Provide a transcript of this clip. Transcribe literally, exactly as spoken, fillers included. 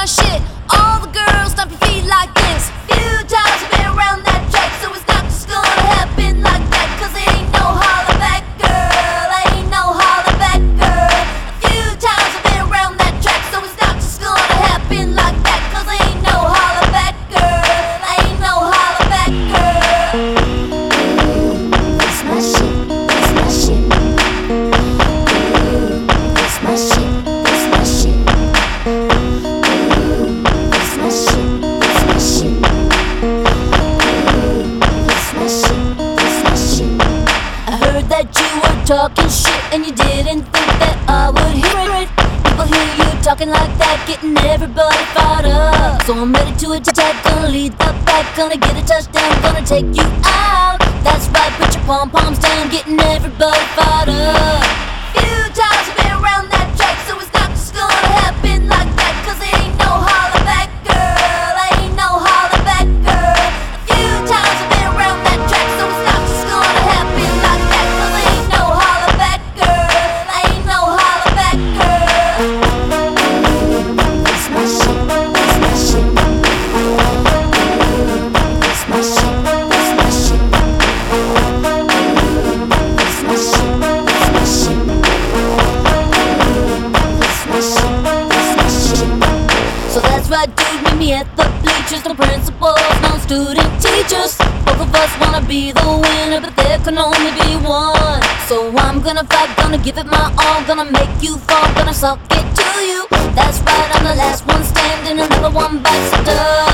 shit. All the girls stomp your feet like this. Few times I've been around that track, so it's not just gonna happen like that. Cause it ain't no holler back, girl. Ain't no holler back, girl. A few times I've been around that track, so it's not just gonna happen like that. Cause it ain't no holler back, girl. Ain't no holler back, girl. That's my shit, that's my shit. That's my shit, that's my shit. That you were talking shit and you didn't think that I would hear it. People hear you talking like that, getting everybody fired up. So I'm ready to attack, gonna lead the pack, gonna get a touchdown, gonna take you out. That's right, put your pom-poms down, getting everybody fired up. Few times I've been around that track, so it's not just gonna happen like that. Cause it ain't no holler back, girl. Ain't no holler back, girl. A few times I've been around that track, so it's not just gonna happen like that. Right, dude, meet me at the bleachers. No principals, no student teachers. Both of us wanna be the winner, but there can only be one. So I'm gonna fight, gonna give it my all, gonna make you fall, gonna suck it to you. That's right, I'm the last one standing, another one bites the dust.